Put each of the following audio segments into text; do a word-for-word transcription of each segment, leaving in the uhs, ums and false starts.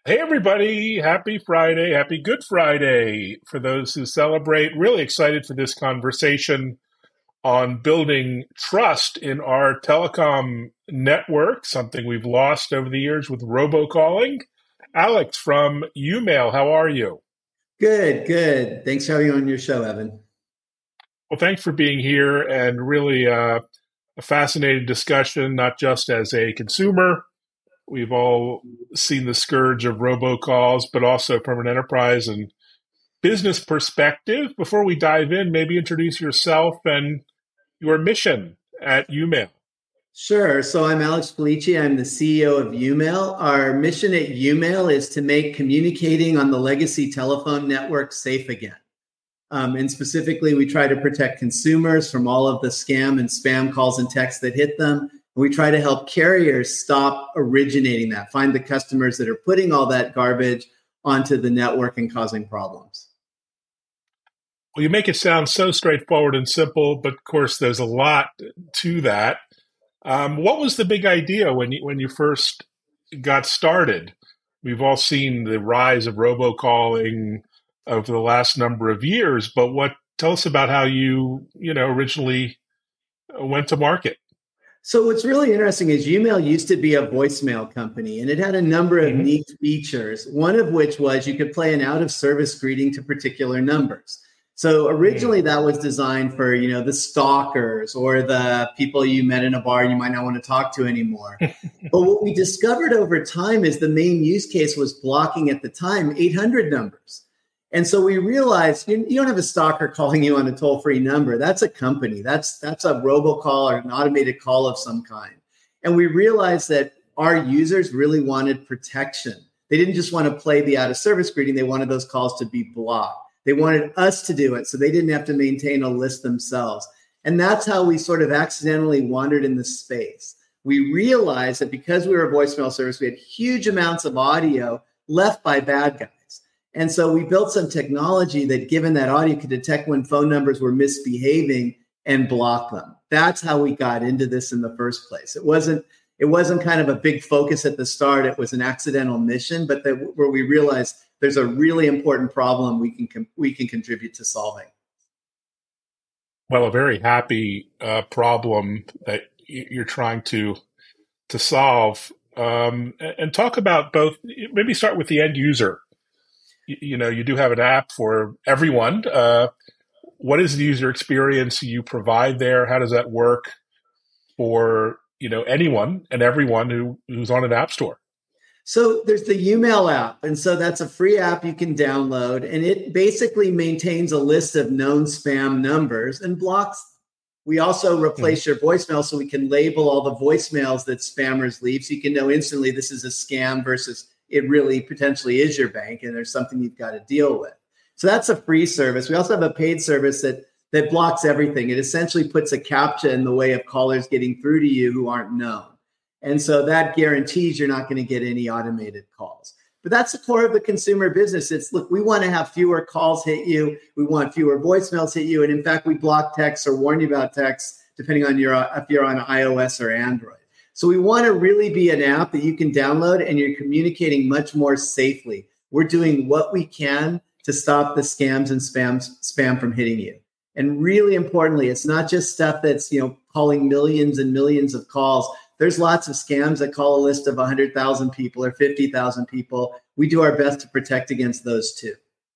Hey, everybody. Happy Friday. Happy Good Friday for those who celebrate. Really excited for this conversation on building trust in our telecom network, something we've lost over the years with robocalling. Alex from Umail, how are you? Good, good. Thanks for having me on your show, Evan. Well, thanks for being here and really uh, a fascinating discussion, not just as a consumer. We've all seen the scourge of robocalls, but also from an enterprise and business perspective. Before we dive in, maybe introduce yourself and your mission at Umail. Sure. So I'm Alex Felici. I'm the C E O of Umail. Our mission at Umail is to make communicating on the legacy telephone network safe again. Um, and specifically, we try to protect consumers from all of the scam and spam calls and texts that hit them. And we try to help carriers stop originating that, find the customers that are putting all that garbage onto the network and causing problems. Well, you make it sound so straightforward and simple, but of course, there's a lot to that. Um, what was the big idea when you when you first got started? We've all seen the rise of robocalling over the last number of years, but what tell us about how you you know originally went to market? So what's really interesting is Gmail used to be a voicemail company, and it had a number of Hmm. neat features, one of which was you could play an out of service greeting to particular numbers. So originally that was designed for, you know, the stalkers or the people you met in a bar and you might not want to talk to anymore. But what we discovered over time is the main use case was blocking at the time eight hundred numbers. And so we realized you, you don't have a stalker calling you on a toll-free number. That's a company. That's that's a robocall or an automated call of some kind. And we realized that our users really wanted protection. They didn't just want to play the out of service greeting. They wanted those calls to be blocked. They wanted us to do it so they didn't have to maintain a list themselves. And that's how we sort of accidentally wandered in the space. We realized that because we were a voicemail service, we had huge amounts of audio left by bad guys. And so we built some technology that, given that audio, could detect when phone numbers were misbehaving and block them. That's how we got into this in the first place. It wasn't it wasn't kind of a big focus at the start. It was an accidental mission, but that, where we realized there's a really important problem we can we can contribute to solving. Well, a very happy uh, problem that you're trying to to solve, um, and talk about both. Maybe start with the end user. You, you know, you do have an app for everyone. Uh, what is the user experience you provide there? How does that work for you know anyone and everyone who who's on an app store? So there's the Umail app. And so that's a free app you can download. And it basically maintains a list of known spam numbers and blocks them. We also Mhm. replace your voicemail so we can label all the voicemails that spammers leave. So you can know instantly this is a scam versus it really potentially is your bank and there's something you've got to deal with. So that's a free service. We also have a paid service that that blocks everything. It essentially puts a CAPTCHA in the way of callers getting through to you who aren't known. And so that guarantees you're not going to get any automated calls. But that's the core of the consumer business. It's look, we want to have fewer calls hit you. We want fewer voicemails hit you. And in fact, we block texts or warn you about texts depending on your if you're on iOS or Android. So we want to really be an app that you can download and you're communicating much more safely. We're doing what we can to stop the scams and spams spam from hitting you. And really importantly, it's not just stuff that's, you know, calling millions and millions of calls. There's lots of scams that call a list of one hundred thousand people or fifty thousand people. We do our best to protect against those too.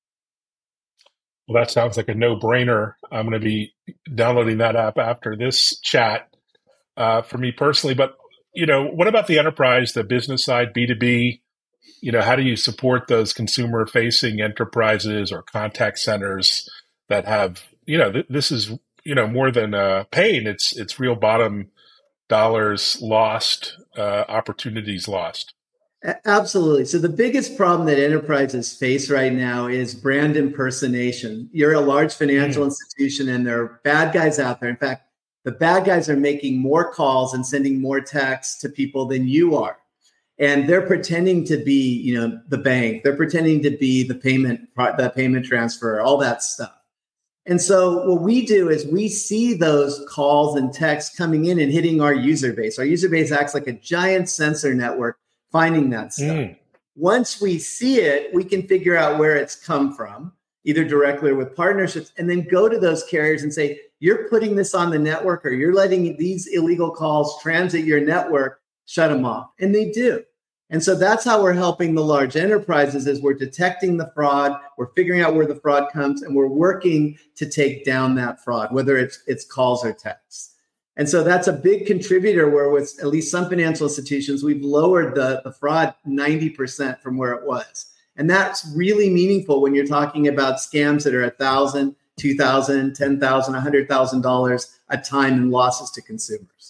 Well, that sounds like a no-brainer. I'm going to be downloading that app after this chat, uh, for me personally. But you know, what about the enterprise, the business side, B two B? You know, how do you support those consumer-facing enterprises or contact centers that have, you know, th- this is, you know, more than uh, pain. It's it's real bottom dollars lost, uh, opportunities lost. Absolutely. So the biggest problem that enterprises face right now is brand impersonation. You're a large financial Mm. institution and there are bad guys out there. In fact, the bad guys are making more calls and sending more texts to people than you are. And they're pretending to be, you know, the bank. They're pretending to be the payment, the payment transfer, all that stuff. And so what we do is we see those calls and texts coming in and hitting our user base. Our user base acts like a giant sensor network finding that stuff. Mm. Once we see it, we can figure out where it's come from, either directly or with partnerships, and then go to those carriers and say, you're putting this on the network or you're letting these illegal calls transit your network, shut them off. And they do. And so that's how we're helping the large enterprises is we're detecting the fraud, we're figuring out where the fraud comes, and we're working to take down that fraud, whether it's it's calls or texts. And so that's a big contributor where with at least some financial institutions, we've lowered the, the fraud ninety percent from where it was. And that's really meaningful when you're talking about scams that are one thousand dollars, two thousand dollars, ten thousand dollars, one hundred thousand dollars a time in losses to consumers.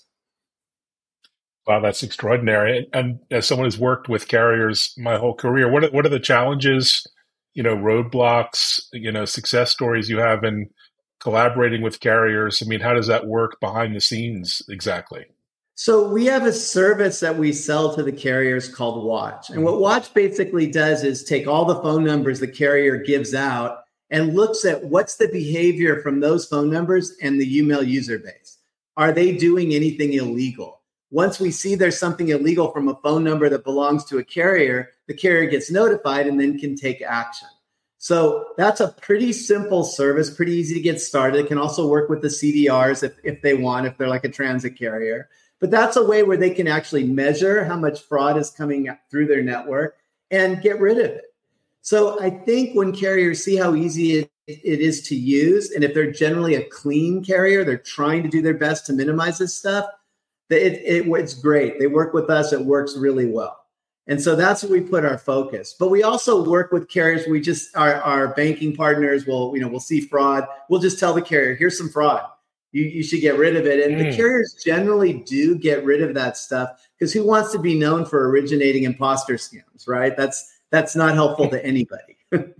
Wow, that's extraordinary. And as someone who's worked with carriers my whole career, what are, what are the challenges, you know, roadblocks, you know, success stories you have in collaborating with carriers? I mean, how does that work behind the scenes exactly? So we have a service that we sell to the carriers called Watch. And what Watch basically does is take all the phone numbers the carrier gives out and looks at what's the behavior from those phone numbers and the email user base. Are they doing anything illegal? Once we see there's something illegal from a phone number that belongs to a carrier, the carrier gets notified and then can take action. So that's a pretty simple service, pretty easy to get started. It can also work with the C D Rs if, if they want, if they're like a transit carrier. But that's a way where they can actually measure how much fraud is coming through their network and get rid of it. So I think when carriers see how easy it, it is to use, and if they're generally a clean carrier, they're trying to do their best to minimize this stuff, It, it, it's great. They work with us. It works really well. And so that's where we put our focus. But we also work with carriers. We just, our, our banking partners will, you know, we'll see fraud. We'll just tell the carrier, here's some fraud. You, you should get rid of it. And mm. the carriers generally do get rid of that stuff because who wants to be known for originating imposter scams, right? That's, that's not helpful to anybody.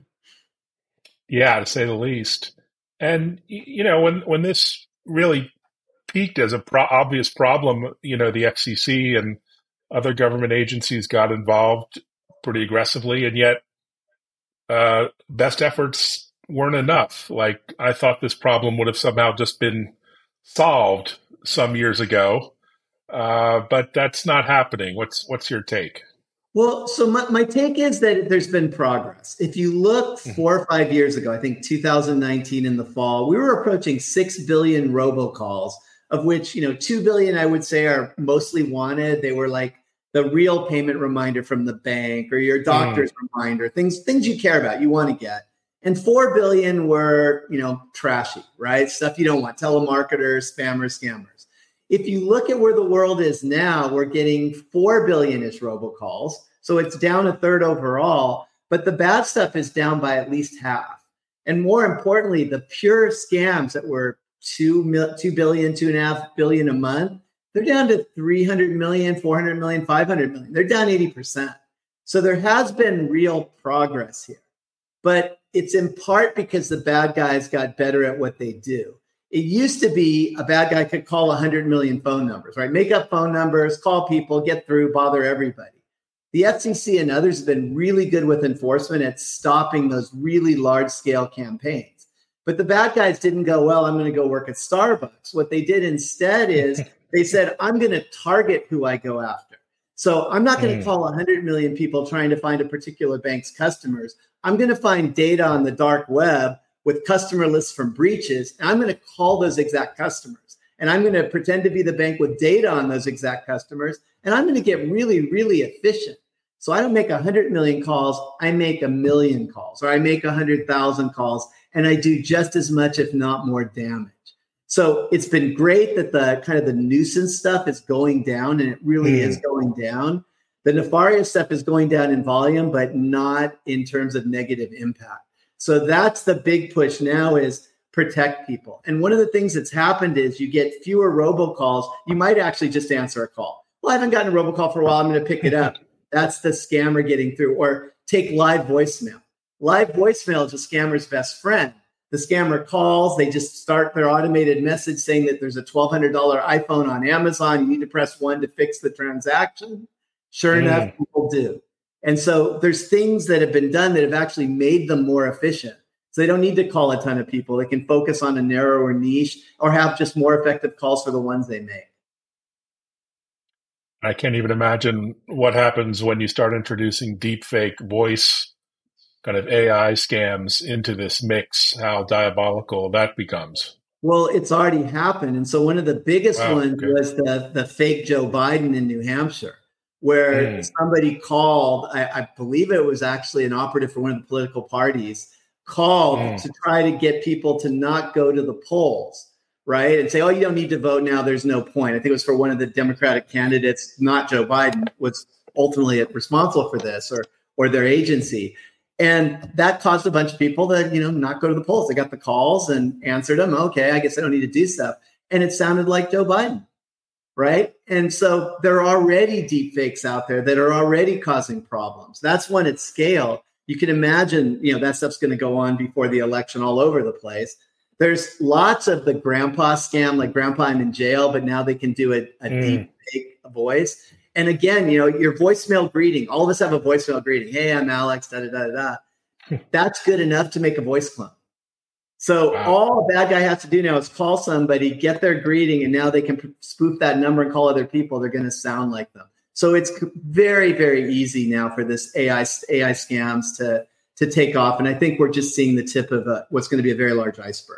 Yeah, to say the least. And, you know, when, when this really peaked as a pro- obvious problem, you know, the F C C and other government agencies got involved pretty aggressively, and yet uh, best efforts weren't enough. Like, I thought this problem would have somehow just been solved some years ago, uh, but that's not happening. What's what's your take? Well, so my, my take is that there's been progress. If you look four or five years ago, I think two thousand nineteen in the fall, we were approaching six billion robocalls, of which, you know, two billion, I would say, are mostly wanted. They were like the real payment reminder from the bank or your doctor's mm. reminder, things, things you care about, you want to get. And four billion were, you know, trashy, right? Stuff you don't want, telemarketers, spammers, scammers. If you look at where the world is now, we're getting four billion-ish robocalls. So it's down a third overall, but the bad stuff is down by at least half. And more importantly, the pure scams that were two, mil, two billion, two and a half billion a month, they're down to three hundred million, four hundred million, five hundred million. They're down eighty percent. So there has been real progress here, but it's in part because the bad guys got better at what they do. It used to be a bad guy could call one hundred million phone numbers, right? Make up phone numbers, call people, get through, bother everybody. The F C C and others have been really good with enforcement at stopping those really large scale campaigns. But the bad guys didn't go, well, I'm going to go work at Starbucks. What they did instead is they said, I'm going to target who I go after. So I'm not going to mm. call one hundred million people trying to find a particular bank's customers. I'm going to find data on the dark web with customer lists from breaches, and I'm going to call those exact customers. And I'm going to pretend to be the bank with data on those exact customers, and I'm going to get really, really efficient. So I don't make one hundred million calls, I make a million calls, or I make one hundred thousand calls, and I do just as much, if not more damage. So it's been great that the kind of the nuisance stuff is going down, and it really mm. is going down. The nefarious stuff is going down in volume, but not in terms of negative impact. So that's the big push now is protect people. And one of the things that's happened is you get fewer robocalls. You might actually just answer a call. Well, I haven't gotten a robocall for a while. I'm going to pick it up. That's the scammer getting through. Or take live voicemail. Live voicemail is a scammer's best friend. The scammer calls. They just start their automated message saying that there's a twelve hundred dollars iPhone on Amazon. You need to press one to fix the transaction. Sure mm. enough, people do. And so there's things that have been done that have actually made them more efficient. So they don't need to call a ton of people. They can focus on a narrower niche or have just more effective calls for the ones they make. I can't even imagine what happens when you start introducing deepfake voice kind of A I scams into this mix, how diabolical that becomes. Well, it's already happened. And so one of the biggest Wow. ones Okay. was the, the fake Joe Biden in New Hampshire, where Mm, somebody called, I, I believe it was actually an operative for one of the political parties, called mm, to try to get people to not go to the polls, right? And say, oh, you don't need to vote now. There's no point. I think it was for one of the Democratic candidates, not Joe Biden, was ultimately responsible for this, or or their agency. And that caused a bunch of people to, you know, not go to the polls. They got the calls and answered them. Okay, I guess I don't need to do stuff. And it sounded like Joe Biden, right? And so there are already deep fakes out there that are already causing problems. That's one at scale. You can imagine, you know, that stuff's going to go on before the election all over the place. There's lots of the grandpa scam, like grandpa, I'm in jail, but now they can do a, a mm. deep fake voice. And again, you know, your voicemail greeting, all of us have a voicemail greeting. Hey, I'm Alex, da, da, da, da. That's good enough to make a voice clone. So Wow. all a bad guy has to do now is call somebody, get their greeting, and now they can spoof that number and call other people. They're going to sound like them. So it's very, very easy now for this A I A I scams to to take off. And I think we're just seeing the tip of a, what's going to be a very large iceberg.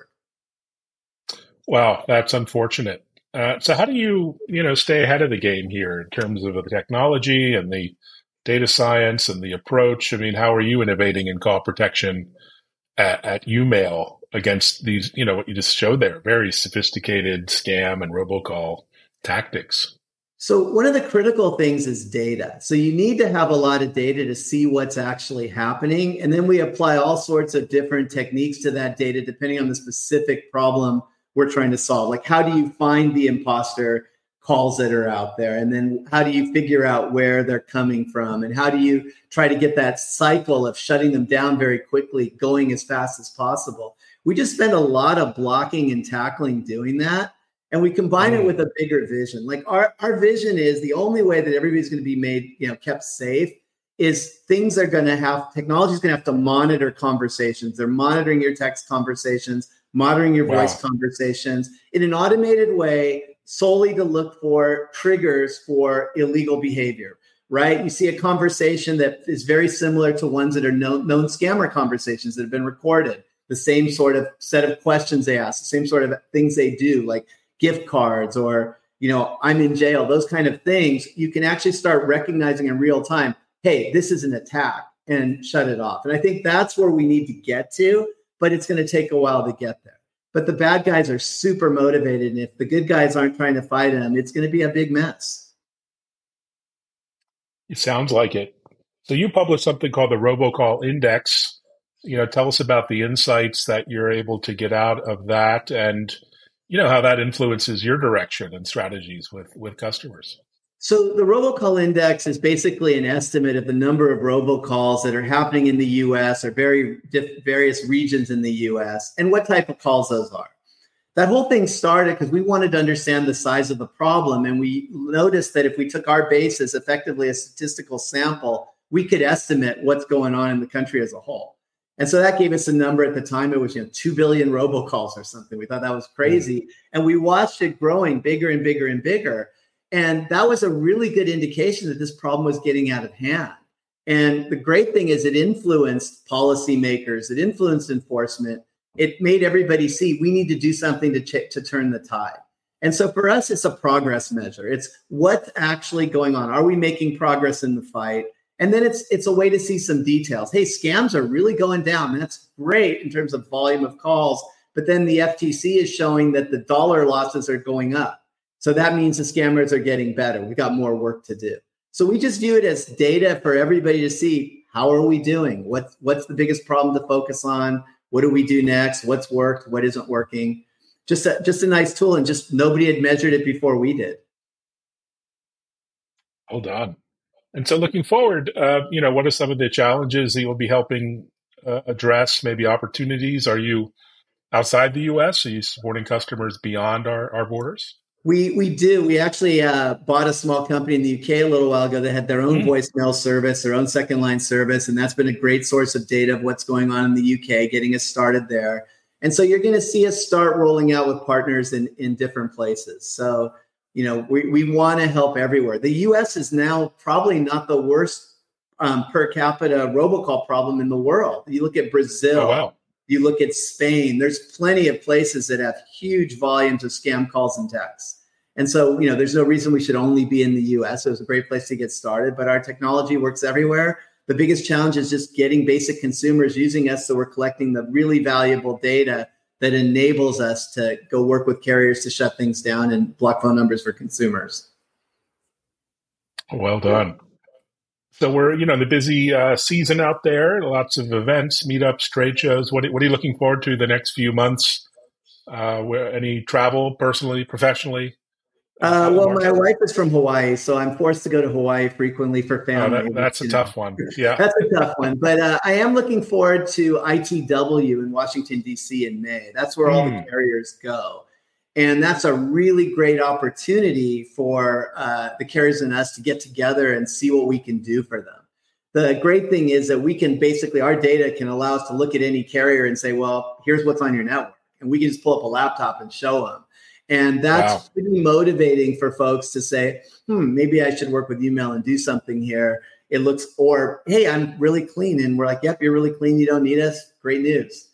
Wow, that's unfortunate. Uh, so how do you, you know, stay ahead of the game here in terms of the technology and the data science and the approach? I mean, how are you innovating in call protection at, at Umail against these, you know, what you just showed there, very sophisticated scam and robocall tactics? So one of the critical things is data. So you need to have a lot of data to see what's actually happening. And then we apply all sorts of different techniques to that data, depending on the specific problem we're trying to solve. Like, how do you find the imposter calls that are out there? And then how do you figure out where they're coming from? And how do you try to get that cycle of shutting them down very quickly going as fast as possible? We just spend a lot of blocking and tackling doing that. And we combine it Mm, with a bigger vision. Like our, our vision is the only way that everybody's going to be made, you know, kept safe is things are going to have, technology is going to have to monitor conversations. They're monitoring your text conversations, monitoring your voice wow. conversations in an automated way, solely to look for triggers for illegal behavior, right? You see a conversation that is very similar to ones that are known, known scammer conversations that have been recorded, the same sort of set of questions they ask, the same sort of things they do, like gift cards or, you know, I'm in jail, those kind of things. You can actually start recognizing in real time, hey, this is an attack, and shut it off. And I think that's where we need to get to, but it's going to take a while to get there. But the bad guys are super motivated. And if the good guys aren't trying to fight them, it's going to be a big mess. It sounds like it. So you published something called the Robocall Index. You know, tell us about the insights that you're able to get out of that, and you know how that influences your direction and strategies with with customers. So the robocall index is basically an estimate of the number of robocalls that are happening in the U S or very diff- various regions in the U S and what type of calls those are. That whole thing started because we wanted to understand the size of the problem. And we noticed that if we took our base as effectively a statistical sample, we could estimate what's going on in the country as a whole. And so that gave us a number at the time. It was, you know, two billion robocalls or something. We thought that was Mm. crazy. And we watched it growing bigger and bigger and bigger. And that was a really good indication that this problem was getting out of hand. And the great thing is it influenced policymakers, it influenced enforcement. It made everybody see we need to do something to, ch- to turn the tide. And so for us, it's a progress measure. It's what's actually going on. Are we making progress in the fight? And then it's it's a way to see some details. Hey, scams are really going down. And that's great in terms of volume of calls. But then the F T C is showing that the dollar losses are going up. So that means the scammers are getting better. We got more work to do. So we just view it as data for everybody to see how are we doing? What, what's the biggest problem to focus on? What do we do next? What's worked? What isn't working? Just a, just a nice tool. And just nobody had measured it before we did. Hold on. And so looking forward, uh, you know, what are some of the challenges that you'll be helping uh, address, maybe opportunities? Are you outside the U S? Are you supporting customers beyond our, our borders? We we do. We actually uh, bought a small company in the U K a little while ago that had their own Mm. voicemail service, their own second line service. And that's been a great source of data of what's going on in the U K, getting us started there. And so you're going to see us start rolling out with partners in, in different places. So, You know, we, we want to help everywhere. The U S is now probably not the worst um, per capita robocall problem in the world. You look at Brazil, Oh, wow. you look at Spain, there's plenty of places that have huge volumes of scam calls and texts. And so, you know, there's no reason we should only be in the U S. It was a great place to get started, but our technology works everywhere. The biggest challenge is just getting basic consumers using us so we're collecting the really valuable data that enables us to go work with carriers to shut things down and block phone numbers for consumers. Well done. So we're, you know, in the busy uh, season out there, lots of events, meetups, trade shows. What, what are you looking forward to the next few months? Uh, where, any travel, personally, professionally? Uh, Uh, well, Mark? my wife is from Hawaii, so I'm forced to go to Hawaii frequently for Oh, family. that, that's which, a you know, tough one. Yeah. That's a tough one. But uh, I am looking forward to I T W in Washington, D C in May. That's where all the Mm. carriers go. And that's a really great opportunity for uh, the carriers and us to get together and see what we can do for them. The great thing is that we can basically, our data can allow us to look at any carrier and say, well, here's what's on your network. And we can just pull up a laptop and show them. And that's Wow. pretty motivating for folks to say, hmm, maybe I should work with UMail and do something here. It looks, or, hey, I'm really clean. And we're like, yep, you're really clean. You don't need us. Great news.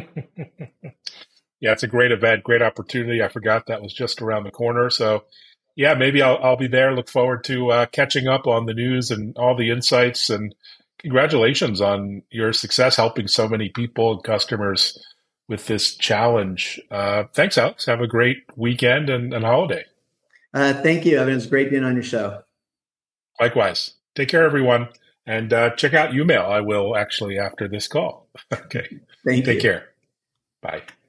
Yeah, it's a great event, great opportunity. I forgot that was just around the corner. So, yeah, maybe I'll, I'll be there. Look forward to uh, catching up on the news and all the insights. And congratulations on your success helping so many people and customers with this challenge. Uh, thanks, Alex. Have a great weekend and, and holiday. Uh, thank you, Evan. It's great being on your show. Likewise. Take care, everyone. And uh, check out UMail. I will actually after this call. Okay. Thank Take you. care. Bye.